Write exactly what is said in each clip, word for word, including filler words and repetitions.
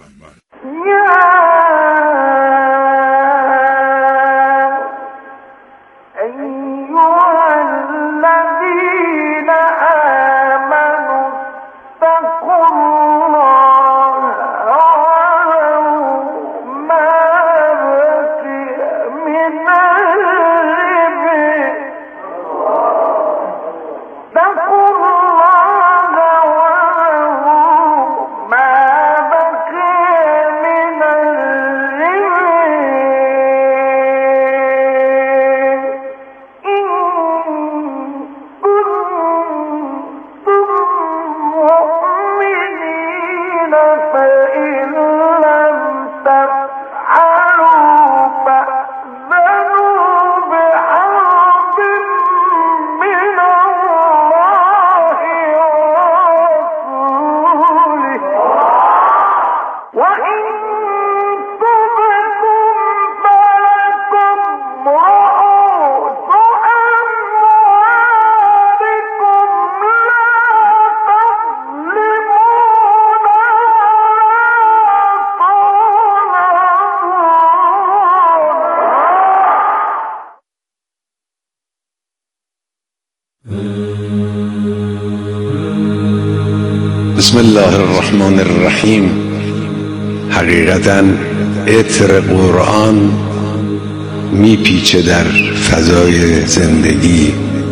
بسم الله الرحمن الرحیم. حقیقتاً عطر قرآن میپیچه در فضای زندگی.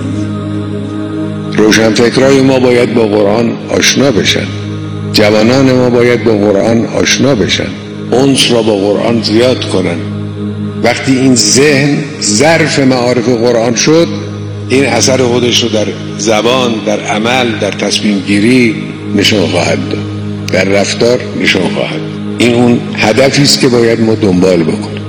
روشنفکرای ما باید با قرآن آشنا بشن، جوانان ما باید با قرآن آشنا بشن، انس را با قرآن زیاد کنن. وقتی این ذهن ظرف معارف قرآن شد، این اثر خودش رو در زبان، در عمل، در تصمیم گیری نشان خواهد داد، در رفتار نشان خواهد. این اون هدفی است که باید ما دنبال بکنیم.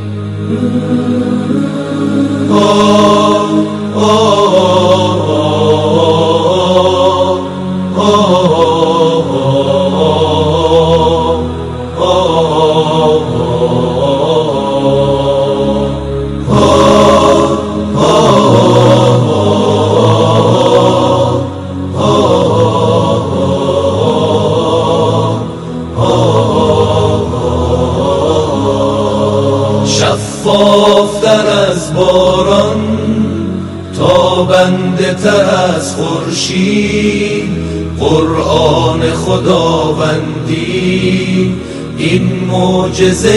شفافتر از باران، تابنده تر از خورشید، قرآن خداوندی این معجزه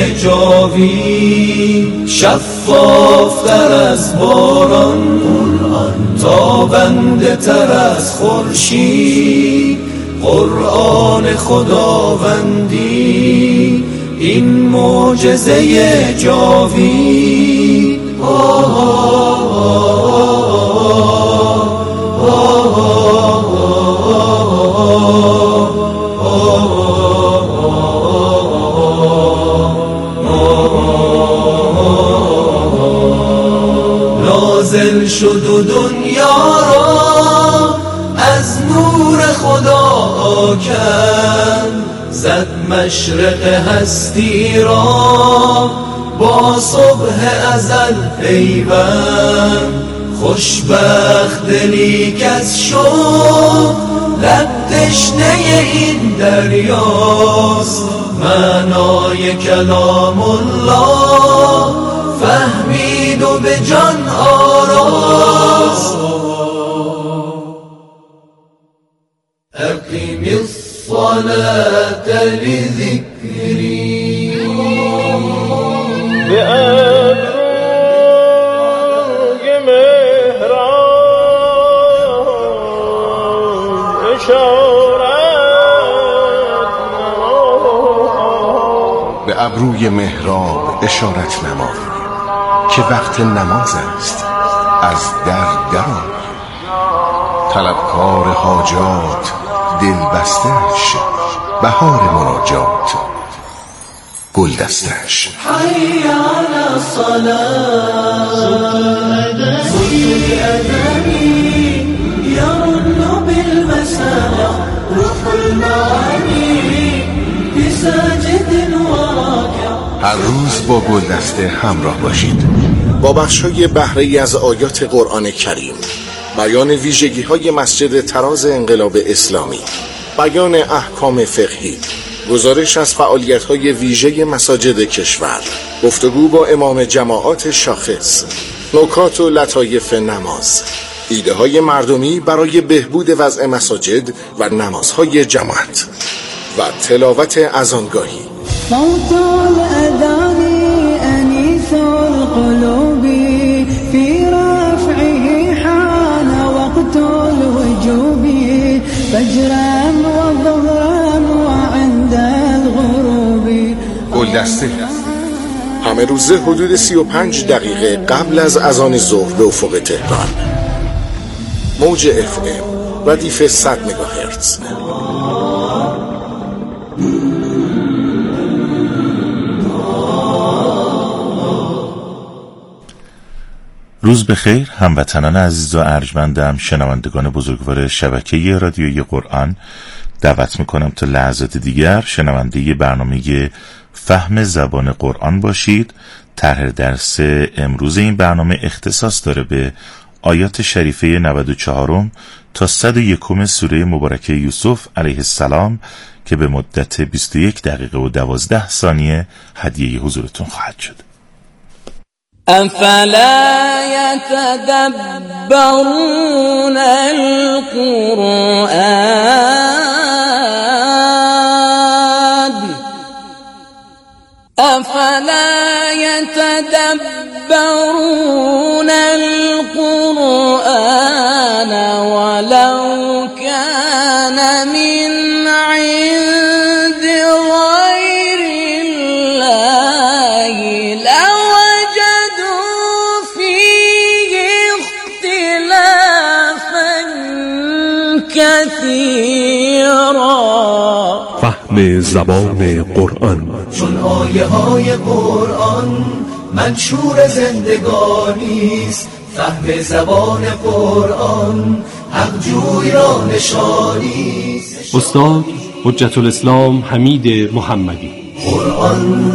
جاوید. شفافتر از باران، تابنده تر از خورشید، قرآن خداوندی این معجزه جاوید. آه آه آه نازل شد و دنیا را از نور خدا کرد، زد مشرق هستی را با صبح ازل پیوند. خوشبخت دلی کز شد لب تشنه این دریاست، معنای کلام الله فهمید و به جان آراست. اقیم الصلاة لذکری به ابروی مهراب اشارت به ابروی محراب اشارت نمایی که وقت نماز است. از در درآی، طلبکار حاجات دل بستش، بهار مناجات گل دستش. حی علی الصلاة صوت الأذانی یرن بالمساء روح المعانی بساجد و راکع. هر روز با گل دسته همراه باشید. با بخش‌های بهره‌ای از آیات قرآن کریم، بیان ویژگی‌های مسجد تراز انقلاب اسلامی، بیان احکام فقهی، گزارش از فعالیت‌های ویژه مساجد کشور، گفتگو با امام جماعات شاخص، نکات و لطایف نماز، ایده‌های مردمی برای بهبود وضع مساجد و نمازهای جماعت و تلاوت اذانگاهی. صوت الأذان أنيس القلوب في رفعه حان وقت الوجوب فجرا وظهرا وعند الغروب. گلدسته همه روزه حدود سی و پنج دقیقه قبل از اذان ظهر به افق تهران. موج اف ام ردیف صد مگاهرتز. روز بخیر هموطنان عزیز و ارجمندم، شنوندگان بزرگوار شبکه رادیویی قرآن. دعوت میکنم تا لحظات دیگر شنونده برنامه فهم زبان قرآن باشید. طرح درس امروز این برنامه اختصاص داره به آیات شریفه نود و چهار تا صد و یک سوره مبارکه یوسف علیه السلام که به مدت بیست و یک دقیقه و دوازده ثانیه هدیه حضورتون خواهد شد. افلا یتدبرون القرآن افلا یتدبرون القرآن ولو كان من عند غير الله لوجدوا فيه اختلافا كثيرا. فهم زبان قرآن. چون آیه های قرآن منشور زندگانی است، فهم زبان قرآن حق جوی را نشانی است. استاد حجت الاسلام حمید محمدی. قرآن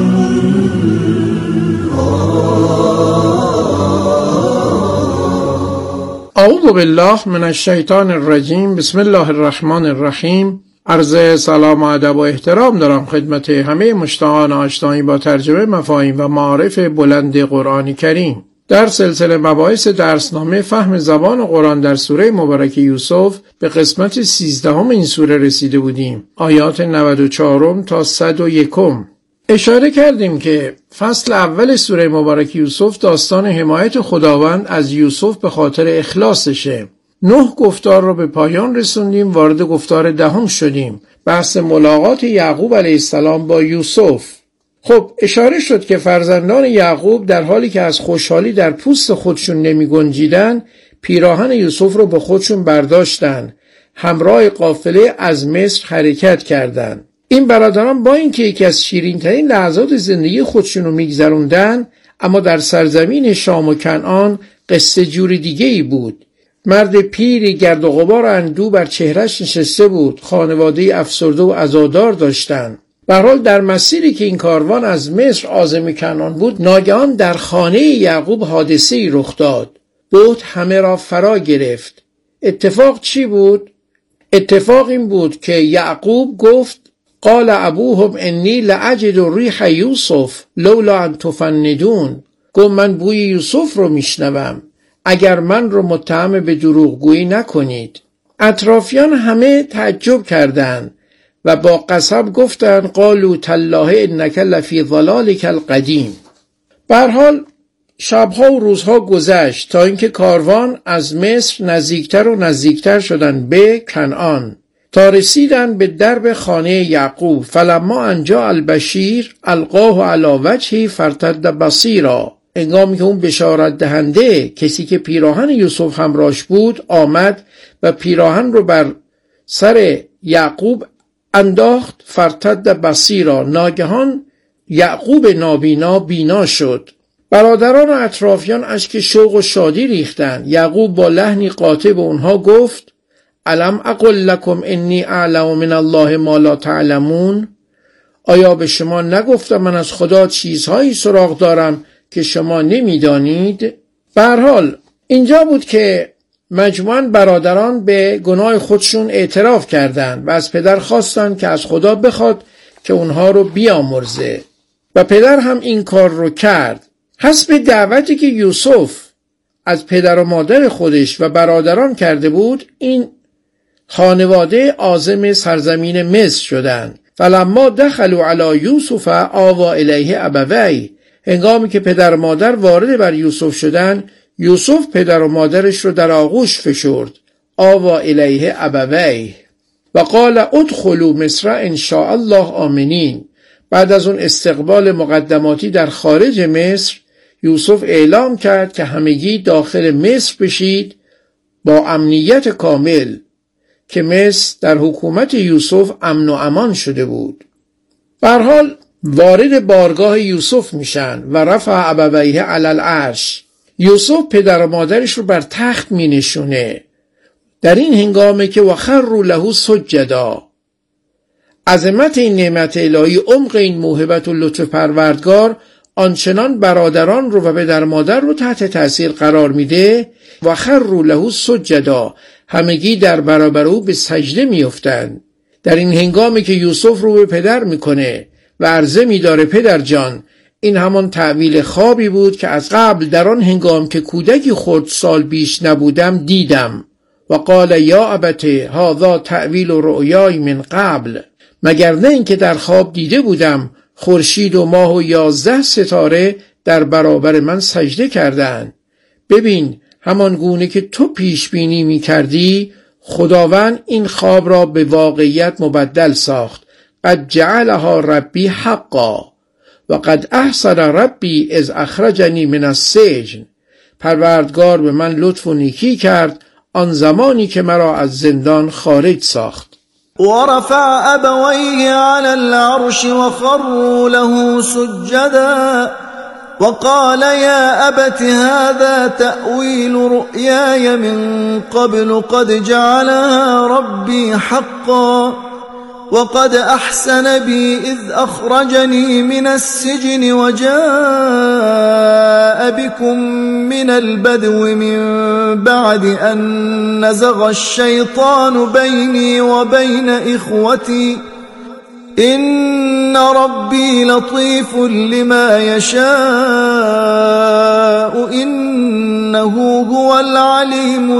اعوذ بالله من الشیطان الرجیم. بسم الله الرحمن الرحیم. عرض سلام و ادب و احترام دارم خدمت همه مشتاقان آشنایی با ترجمه مفاهیم و معارف بلند قرآن کریم. در سلسله مباحث درسنامه فهم زبان قرآن در سوره مبارکه یوسف به قسمت سیزدهم این سوره رسیده بودیم. آیات نود و چهار تا صد و یک. اشاره کردیم که فصل اول سوره مبارکه یوسف داستان حمایت خداوند از یوسف به خاطر اخلاصشه. نه گفتار رو به پایان رسوندیم، وارد گفتار دهم شدیم، بحث ملاقات یعقوب علیه السلام با یوسف. خب اشاره شد که فرزندان یعقوب در حالی که از خوشحالی در پوست خودشون نمی گنجیدن، پیراهن یوسف رو به خودشون برداشتن، همراه قافله از مصر حرکت کردند. این برادران با اینکه یکی از شیرین‌ترین لحظات زندگی خودشون رو می‌گذروندن، اما در سرزمین شام و کنعان قصه جور دیگه‌ای بود. مرد پیری گرد و غبار اندوه بر چهرش نشسته بود، خانواده افسرده و عزادار داشتند. به هر حال در مسیری که این کاروان از مصر عازم کنعان بود، ناگهان در خانه یعقوب حادثه‌ای رخ داد. بهت همه را فرا گرفت. اتفاق چی بود؟ اتفاق این بود که یعقوب گفت قال ابوهم انی لاجد ریح یوسف لولا ان تفندون. گفت من بوی یوسف رو میشنوم، اگر من رو متهم به دروغگویی نکنید. اطرافیان همه تعجب کردند و با قسم گفتند قالوا تالله انک لفی ضلالک القدیم. به هر حال شبها و روزها گذشت تا اینکه کاروان از مصر نزدیکتر و نزدیکتر شدند به کنعان، تا رسیدن به درب خانه یعقوب. فلما انجا البشیر القاه علی وجهی فرتد بصیرا. انگامی که اون بشارت دهنده، کسی که پیراهن یوسف همراهش بود، آمد و پیراهن رو بر سر یعقوب انداخت. فرتد بصیرا، ناگهان یعقوب نابینا بینا شد. برادران و اطرافیان اشک شوق و شادی ریختند. یعقوب با لحنی قاطع به اونها گفت الم اقل لکم انی اعلم من الله ما لا تعلمون. آیا به شما نگفتم من از خدا چیزهایی سراغ دارم که شما نمیدانید؟ به هر حال اینجا بود که مجموعاً برادران به گناه خودشون اعتراف کردند و از پدر خواستند که از خدا بخواد که اونها رو بیامرزه و پدر هم این کار رو کرد. حسب دعوتی که یوسف از پدر و مادر خودش و برادران کرده بود، این خانواده عازم سرزمین مصر شدند. فلما دخلوا علی یوسف آوی الیه ابویه، هنگامی که پدر و مادر وارد بر یوسف شدند، یوسف پدر و مادرش رو در آغوش فشرد. آوی الیه ابویه و قال ادخلوا مصر ان شاء الله آمنین. بعد از اون استقبال مقدماتی در خارج مصر، یوسف اعلام کرد که همگی داخل مصر بشید با امنیت کامل، که مصر در حکومت یوسف امن و امان شده بود. به هر حال وارد بارگاه یوسف میشن و رفع ابویه علی العرش. یوسف پدر و مادرش رو بر تخت می نشونه. در این هنگامه که وخروا له سجدا. عظمت این نعمت الهی، عمق این موهبت و لطف پروردگار آنچنان برادران رو و پدر مادر رو تحت تأثیر قرار میده. وخروا له سجدا، همگی در برابر او به سجده میافتند. در این هنگامی که یوسف رو به پدر میکنه و عرضه میداره پدر جان، این همان تعبیر خوابی بود که از قبل در آن هنگام که کودکی خرد سال بیش نبودم دیدم. و قال یا ابته هذا تعویل رؤیای من قبل. مگر نه این که در خواب دیده بودم خورشید و ماه و یازده ستاره در برابر من سجده کردند. ببین همان گونه که تو پیش بینی می کردی، خداوند این خواب را به واقعیت مبدل ساخت. قد جعلها ربی حقا و قد احسن ربی از اخرجنی من السجن. پروردگار به من لطف و نیکی کرد آن زمانی که مرا از زندان خارج ساخت. ورفع أبويه على العرش وخروا له سجدا وقال يا أبت هذا تأويل رؤياي من قبل قد جعلها ربي حقا وقد أحسن بي إذ أخرجني من السجن وجاء بكم من البدو من بعد أن نزغ الشيطان بيني وبين إخوتي إن ربي لطيف لما يشاء إنه هو العليم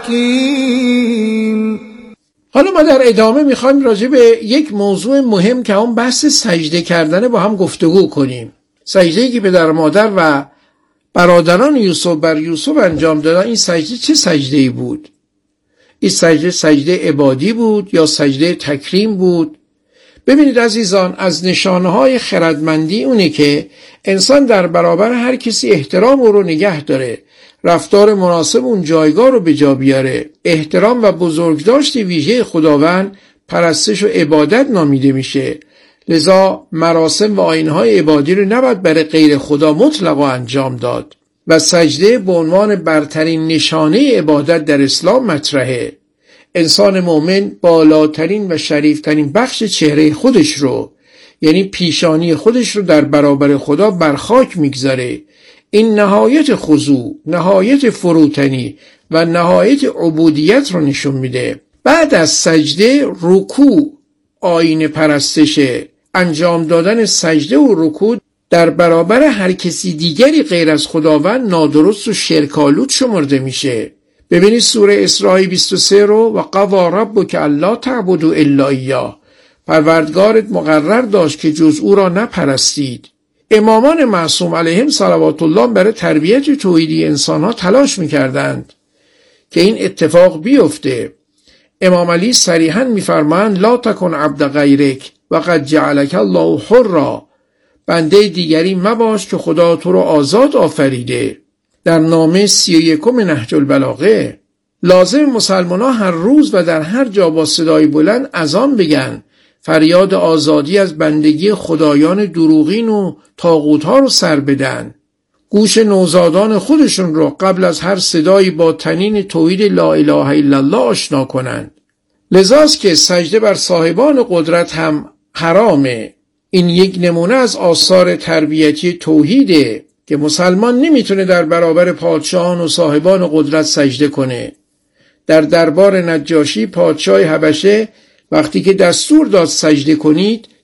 الحكيم. حالا ما در ادامه میخوایم راجع به یک موضوع مهم که اون بحث سجده کردن با هم گفتگو کنیم. سجده‌ای که پدر مادر و برادران یوسف بر یوسف انجام دادن، این سجده چه سجده‌ای بود؟ این سجده سجده عبادی بود یا سجده تکریم بود؟ ببینید عزیزان، از نشانه‌های خردمندی اونه که انسان در برابر هر کسی احترام او رو نگه داره، رفتار مناسب اون جایگاه رو به جا بیاره. احترام و بزرگداشت ویژه خداوند پرستش و عبادت نامیده میشه. لذا مراسم و آیین‌های عبادی رو نباید برای غیر خدا مطلقا انجام داد و سجده به عنوان برترین نشانه عبادت در اسلام مطرحه. انسان مؤمن بالاترین و شریفترین بخش چهره خودش رو، یعنی پیشانی خودش رو در برابر خدا بر خاک میگذاره. این نهایت خضوع، نهایت فروتنی و نهایت عبودیت رو نشون میده. بعد از سجده رکوع آیین پرستشه. انجام دادن سجده و رکوع در برابر هر کسی دیگری غیر از خداوند نادرست و شرک‌آلود شمرده میشه. ببینید سوره اسراء بیست و سه رو و قضی ربک الا تعبدوا الا ایاه. پروردگارت مقرر داشت که جز او را نپرستید. امامان معصوم علیهم صلوات الله برای تربیت توحیدی انسانها تلاش میکردند که این اتفاق بیفته. امام علی صریحاً میفرمایند لا تکن عبد غیرک و قد جعلک الله حرا. بنده دیگری مباش که خدا تو رو آزاد آفریده. در نامه سی و یکم نهج البلاغه. لازم مسلمان ها هر روز و در هر جا با صدای بلند اذان بگن، فریاد آزادی از بندگی خدایان دروغین و طاغوت‌ها رو سر بدن. گوش نوزادان خودشون رو قبل از هر صدایی با تنین توحید لا اله الا الله آشنا کنند. لذاست که سجده بر صاحبان قدرت هم حرامه. این یک نمونه از آثار تربیتی توحیده که مسلمان نمیتونه در برابر پادشاهان و صاحبان قدرت سجده کنه. در دربار نجاشی پادشاه حبشه وقتی که دستور داد سجده کنید،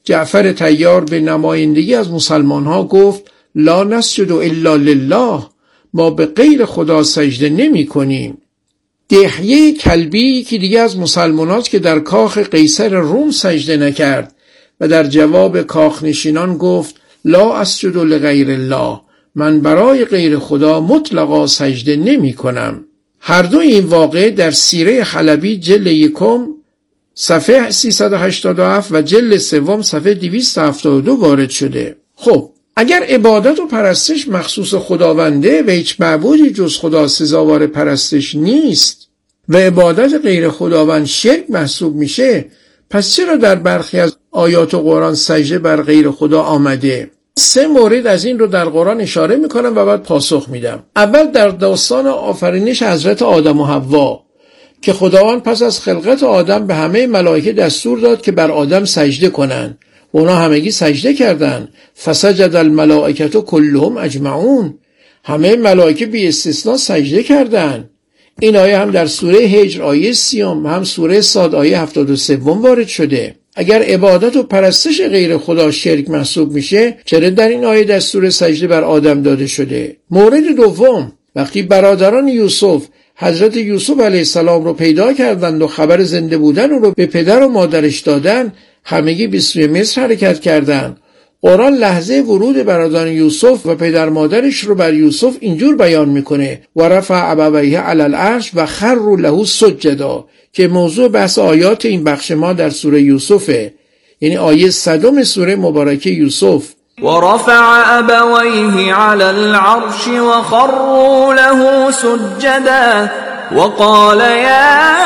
جعفر طیار به نمایندگی از مسلمان ها گفت لا نسجد الا لله، ما به غیر خدا سجده نمی کنیم. دحیه کلبی که دیگه از مسلمانات که در کاخ قیصر روم سجده نکرد و در جواب کاخنشینان گفت لا اسجد لغیر الله، من برای غیر خدا مطلقا سجده نمی کنم. هر دو این واقعه در سیره حلبی جلد یکم صفحه سیصد و هشتاد و هفت و جلد سوم صفحه دویست و هفتاد و دو وارد شده. خب اگر عبادت و پرستش مخصوص خداونده و هیچ معبودی جز خدا سزاوار پرستش نیست و عبادت غیر خداوند شرک محسوب میشه، پس چرا در برخی از آیات قرآن سجده بر غیر خدا آمده؟ سه مورد از این رو در قرآن اشاره میکنم و بعد پاسخ میدم. اول در داستان آفرینش حضرت آدم و حوا که خداوند پس از خلقت آدم به همه ملائکه دستور داد که بر آدم سجده کنن و اونا همگی سجده کردن. فسجد الملائکه کلهم اجمعون، همه ملائکه بی استثناء سجده کردن. این آیه هم در سوره هجر آیه سیوم، هم سوره صاد آیه هفتاد و سه وارد شده. اگر عبادت و پرستش غیر خدا شرک محسوب میشه، چرا در این آیه دستور سجده بر آدم داده شده؟ مورد دوم، وقتی برادران یوسف حضرت یوسف علیه السلام رو پیدا کردند و خبر زنده بودن رو به پدر و مادرش دادن، همگی به سوی مصر حرکت کردند. قرآن لحظه ورود برادران یوسف و پدر مادرش رو بر یوسف اینجور بیان میکنه و رفع ابویه علی العرش و خروا له سجدا، که موضوع بحث آیات این بخش ما در سوره یوسفه، یعنی آیه صدم سوره مبارکه یوسف. و رفع ابویه علی العرش و خروا له سجدا و قال یا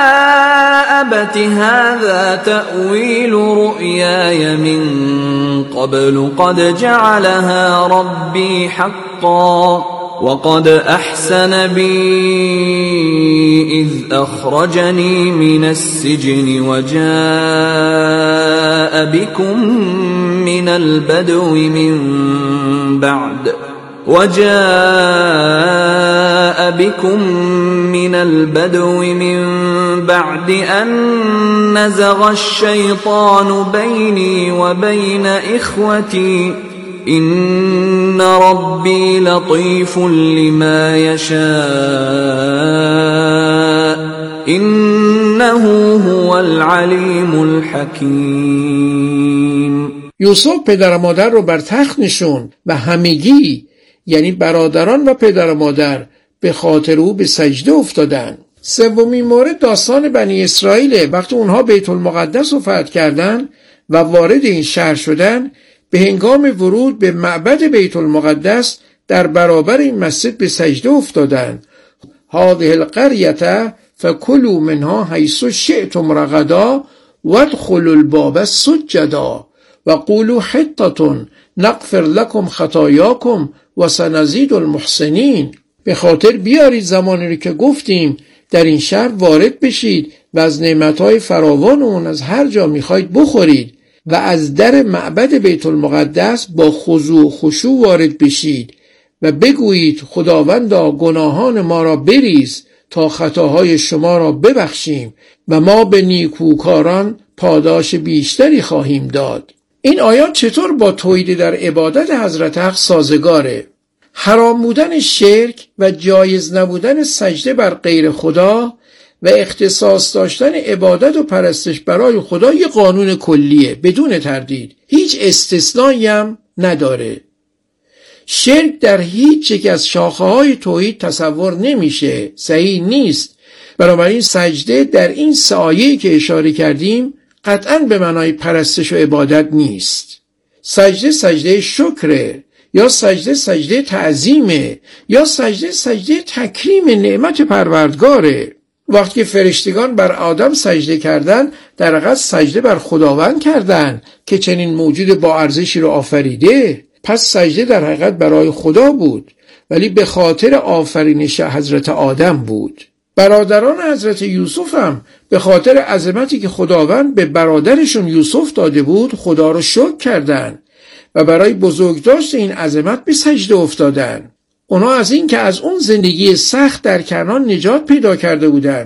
ابت هذا تأویل رؤیای من قبل قد جعلها ربی حقا وقد أحسن بي إذ أخرجني من السجن وجاء بكم من البدو من بعد وجاء بكم من البدو من بعد أن نزغ الشيطان بيني وبين إخوتي إن ربي لطيف لما يشاء إنه هو العليم الحكيم. یوسف پدر و مادر رو بر تخت نشون و همگی یعنی برادران و پدر و مادر به خاطر او به سجده افتادن. سومین مورد داستان بنی اسرائیل، وقتی اونها بیت المقدس رو فتح کردن و وارد این شهر شدن، به هنگام ورود به معبد بیت المقدس در برابر این مسجد به سجده افتادند. هذه القرية فكلوا منها حيث شئتم رغدا وادخلوا الباب سجدا وقولوا حطة نغفر لكم خطاياكم وسنزيد المحسنين. به خاطر بیارید زمانی رو که گفتیم در این شهر وارد بشید و از نعمتهای فراوان اون از هر جا میخواید بخورید و از در معبد بیت المقدس با خضوع و خشوع وارد بشید و بگویید خداوندا گناهان ما را بریز تا خطاهای شما را ببخشیم و ما به نیکوکاران پاداش بیشتری خواهیم داد. این آیات چطور با توحید در عبادت حضرت حق سازگاره؟ حرام بودن شرک و جایز نبودن سجده بر غیر خدا و اختصاص داشتن عبادت و پرستش برای خدا یه قانون کلیه بدون تردید، هیچ استثنایی هم نداره. شرک در هیچ یک از شاخه‌های توحید تصور نمیشه، صحیح نیست. بنابراین سجده در این سه آیه‌ای که اشاره کردیم قطعاً به معنای پرستش و عبادت نیست. سجده سجده شکره، یا سجده سجده تعظیمه، یا سجده سجده تکریم نعمت پروردگاره. وقتی که فرشتگان بر آدم سجده کردند، در حقیقت سجده بر خداوند کردند که چنین موجود با ارزشی رو آفریده. پس سجده در حقیقت برای خدا بود، ولی به خاطر آفرینش حضرت آدم بود. برادران حضرت یوسف هم به خاطر عظمتی که خداوند به برادرشون یوسف داده بود خدا رو شکر کردند و برای بزرگداشت این عظمت به سجده افتادند. اونا از این که از اون زندگی سخت در کنعان نجات پیدا کرده بودند،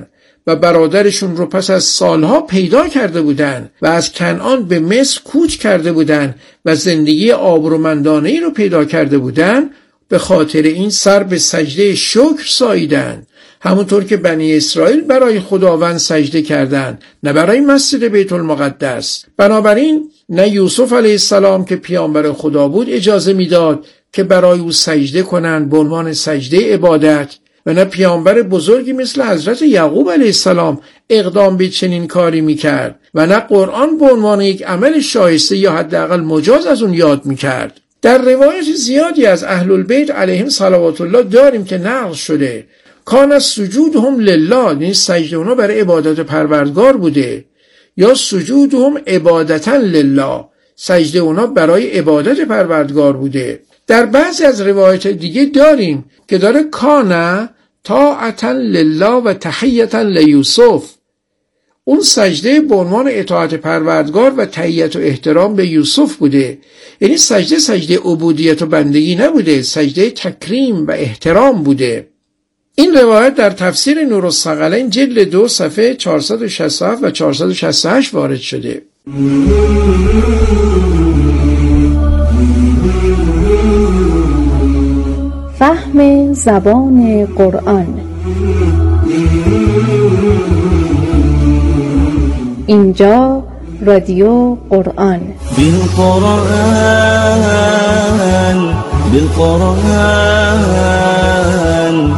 و برادرشون رو پس از سالها پیدا کرده بودن و از کنعان به مصر کوچ کرده بودن و زندگی آبرومندانه‌ای رو پیدا کرده بودن، به خاطر این سر به سجده شکر ساییدن، همونطور که بنی اسرائیل برای خداوند سجده کردند، نه برای مسجد بیت المقدس. بنابراین نه یوسف علیه السلام که پیامبر خدا بود اجازه میداد که برای او سجده کنند به عنوان سجده عبادت، و نه پیامبر بزرگی مثل حضرت یعقوب علیه السلام اقدام به چنین کاری میکرد، و نه قرآن به عنوان یک عمل شایسته یا حداقل مجاز از اون یاد میکرد. در روایت زیادی از اهل البیت علیهم صلوات الله داریم که نقل شده کان سجودهم لله، یعنی سجده اونا برای عبادت پروردگار بوده، یا سجودهم عبادتا لله، سجده اونا برای عبادت پروردگار بوده. در بعضی از روایت دیگه داریم که داره کان طاعتا لله و تحیتا لیوسف، اون سجده به عنوان اطاعت پروردگار و تحیت و احترام به یوسف بوده. یعنی سجده سجده عبودیت و بندگی نبوده، سجده تکریم و احترام بوده. این روایت در تفسیر نورالثقلین جلد دو صفحه چهارصد و شصت و هفت و چهارصد و شصت و هشت وارد شده. فهم زبان قرآن. اینجا رادیو قرآن. بالقرآن بالقرآن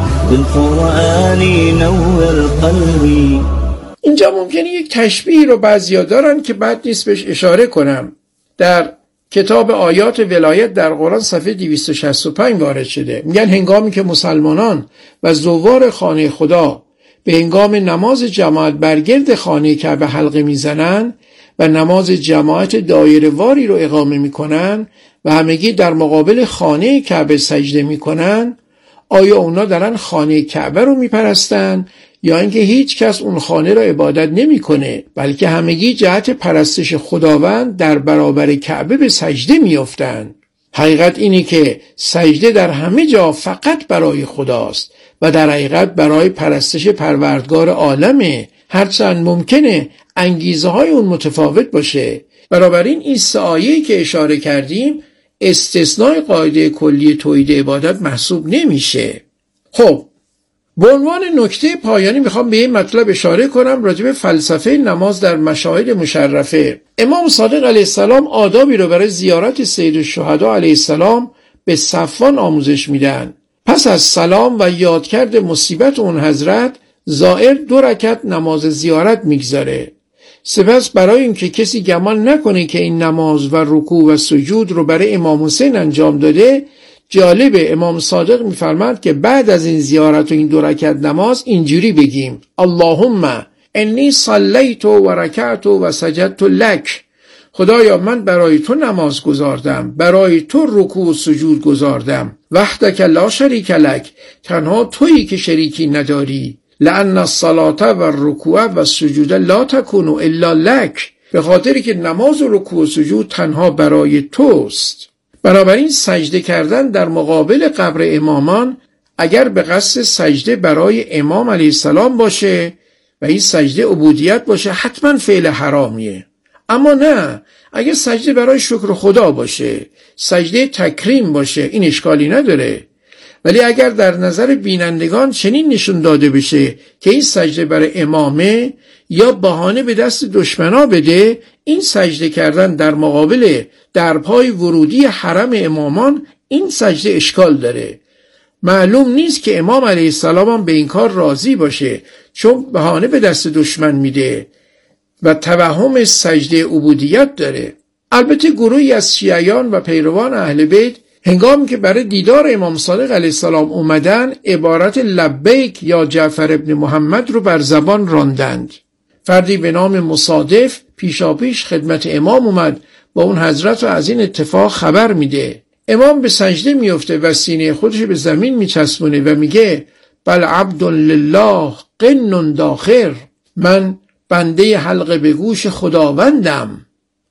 بالقرآن نور قلبی. اینجا ممکنه یک تشبیه رو بعضیا دارن که بعد نیست بهش اشاره کنم. در کتاب آیات ولایت در قرآن صفحه دویست و شصت و پنج وارد شده. میگن هنگامی که مسلمانان و زوار خانه خدا به هنگام نماز جماعت برگرد خانه کعبه حلقه میزنن و نماز جماعت دایره واری رو اقامه میکنن و همگی در مقابل خانه کعبه سجده میکنن، آیا اونا دارن خانه کعبه رو میپرستن یا اینکه هیچ کس اون خانه رو عبادت نمیکنه، بلکه همگی جهت پرستش خداوند در برابر کعبه به سجده میافتند؟ حقیقت اینه که سجده در همه جا فقط برای خداست و در حقیقت برای پرستش پروردگار عالمه، هرچند ممکنه انگیزه های اون متفاوت باشه. بنابراین این سه آیه‌ای که اشاره کردیم استثناء قاعده کلی توحید عبادت محسوب نمیشه. خب به عنوان نکته پایانی میخوام به این مطلب اشاره کنم راجع به فلسفه نماز در مشاهد مشرفه. امام صادق علیه السلام آدابی رو برای زیارت سید الشهدا علیه السلام به صفوان آموزش میدن. پس از سلام و یادکرد مصیبت اون حضرت، زائر دو رکعت نماز زیارت میگذاره. سپس برای اینکه کسی گمان نکنه که این نماز و رکوع و سجود رو برای امام حسین انجام داده، جالبه امام صادق میفرماد که بعد از این زیارت و این دو رکعت نماز اینجوری بگیم: اللهم انی صلیت و رکعت و سجدت لک. خدایا من برای تو نماز گذاردم، برای تو رکوع و سجود گذاردم. وحدک لا شریک لک، تنها تویی که شریکی نداری. لأن الصلاة و الرکوع و السجود لا تکون الا لک، به خاطری که نماز و رکوع و سجود تنها برای توست. بنابراین سجده کردن در مقابل قبر امامان اگر به قصد سجده برای امام علیه السلام باشه و این سجده عبودیت باشه حتما فعل حرامیه. اما نه، اگر سجده برای شکر خدا باشه، سجده تکریم باشه، این اشکالی نداره. ولی اگر در نظر بینندگان چنین نشون داده بشه که این سجده برای امامه یا بهانه به دست دشمنا بده، این سجده کردن در مقابل درپای ورودی حرم امامان، این سجده اشکال داره. معلوم نیست که امام علیه السلام هم به این کار راضی باشه، چون بهانه به دست دشمن میده و توهم سجده عبودیت داره. البته گروهی از شیعیان و پیروان اهل بیت هنگامی که برای دیدار امام صادق علیه السلام اومدن، عبارت لبیک یا جعفر ابن محمد رو بر زبان راندند. فردی به نام مصادف پیشاپیش خدمت امام اومد و اون حضرت رو از این اتفاق خبر میده. امام به سجده میفته و سینه خودش به زمین میچسبونه و میگه: بل عبد لله قن داخر، من بنده حلقه به گوش خداوندم.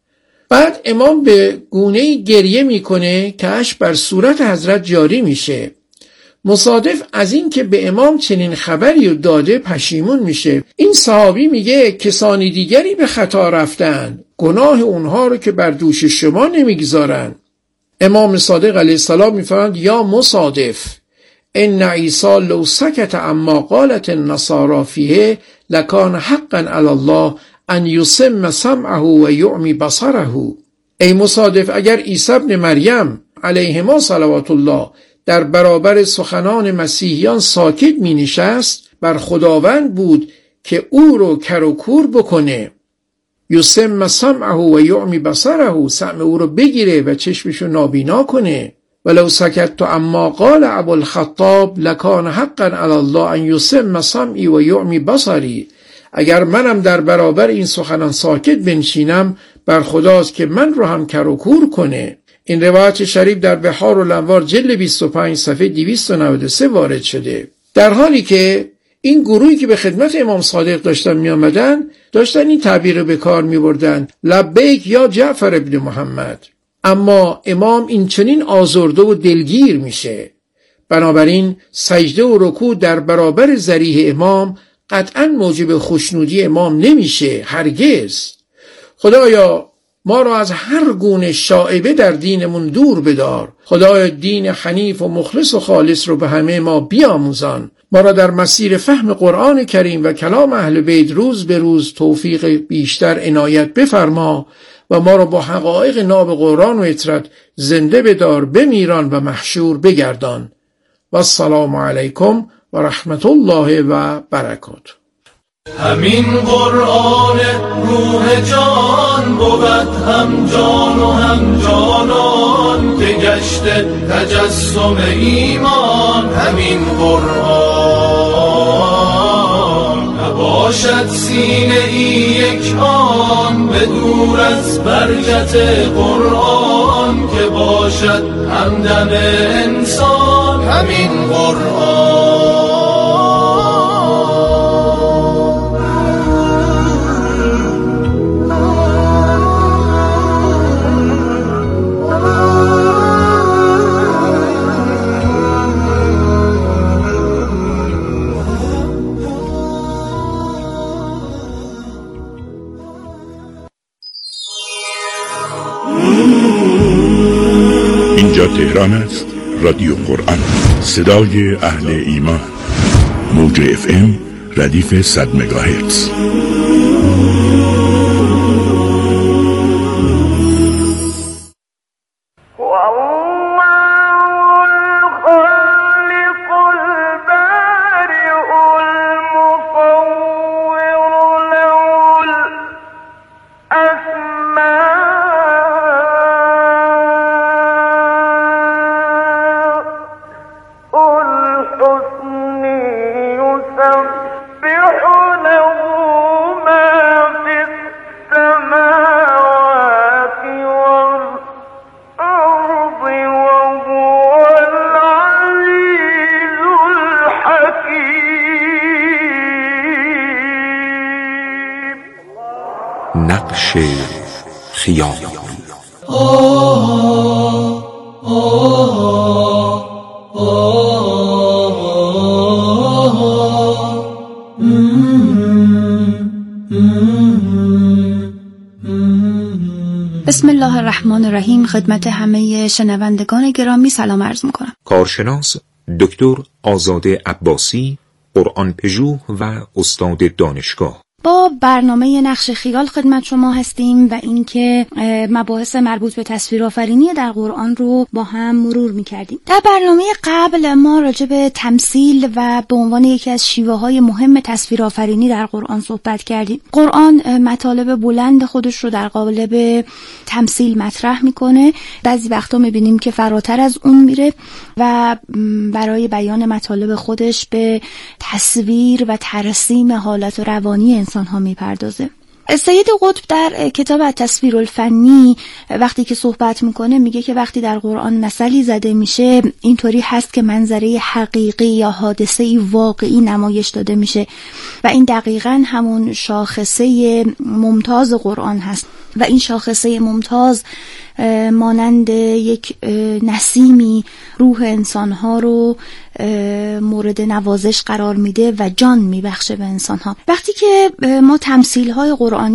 بعد امام به گونه گریه میکنه که اش بر صورت حضرت جاری میشه. مصادف از این که به امام چنین خبری داده پشیمون میشه. این صحابی میگه کسانی دیگری به خطا رفتن، گناه اونها رو که بر دوش شما نمیگذارن. امام صادق علیه السلام میفرماند یا مصادف ان عیسی لو سکت اما قالت النصارى فیه لکان حقا علی الله ان یسم سمعه و یعمی بصره. ای مصادف اگر عیسی ابن مریم علیهما صلوات الله در برابر سخنان مسیحیان ساکت می نشست، بر خداوند بود که او رو کر و کور بکنه. یسم سمعه و یعمی بصره، سمع او رو بگیره و چشمشو نابینا کنه. ولو سکت تو اما قال ابو الخطاب لکان حقا علی الله ان یسم سمعی و یعمی بصری. اگر منم در برابر این سخنان ساکت بنشینم، بر خداست که من رو هم کر و کور کنه. این روایت شریف در بحار الانوار جلد بیست و پنج صفحه دویست و نود و سه وارد شده. در حالی که این گروهی که به خدمت امام صادق داشتن می آمدن داشتن این تعبیر رو به کار می بردن: لبیک یا جعفر ابن محمد. اما امام این چنین آزرده و دلگیر میشه. بنابراین سجده و رکوع در برابر ذریح امام قطعا موجب خوشنودی امام نمیشه، هرگز. خدایا ما را از هر گونه شائبه در دینمون دور بدار. خدایا دین حنیف و مخلص و خالص رو به همه ما بیاموزان. ما را در مسیر فهم قرآن کریم و کلام اهل بیت روز به روز توفیق بیشتر عنایت بفرما و ما را با حقایق ناب قرآن و اطرت زنده بدار، بمیران و محشور بگردان. و السلام علیکم و رحمت الله و برکاته. همین قرآن روح جان بود، هم جان و هم جانان که گشته تجسم ایمان. همین قرآن نباشد سینه ای یک آن به دور از برکت قرآن که باشد همدم انسان. همین قرآن اینجا تهران است، رادیو قرآن، صدای اهل ایمان. موج اف ام ردیف صد مگاهرتز. نقش خیال. بسم الله الرحمن الرحیم. خدمت همه شنوندگان گرامی سلام عرض میکنم. کارشناس دکتر آزاده عباسی، قرآن پژوه و استاد دانشگاه، با برنامه نقش خیال خدمت شما هستیم و اینکه مباحث مربوط به تصویرآفرینی در قرآن رو با هم مرور می‌کردیم. در برنامه قبل ما راجع به تمثیل و به عنوان یکی از شیوه‌های مهم تصویرآفرینی در قرآن صحبت کردیم. قرآن مطالب بلند خودش رو در قالب تمثیل مطرح می‌کنه. بعضی وقتا می‌بینیم که فراتر از اون میره و برای بیان مطالب خودش به تصویر و ترسیم حالت روانی انسان ها میپردازه. سید قطب در کتاب التصویر الفنی وقتی که صحبت میکنه میگه که وقتی در قرآن مثلی زده میشه اینطوری هست که منظره حقیقی یا حادثه واقعی نمایش داده میشه و این دقیقاً همون شاخصه ممتاز قرآن هست و این شاخصه ممتاز مانند یک نسیمی روح انسانها رو مورد نوازش قرار میده و جان میبخشه به انسانها. وقتی که ما تمثیل های قرآنی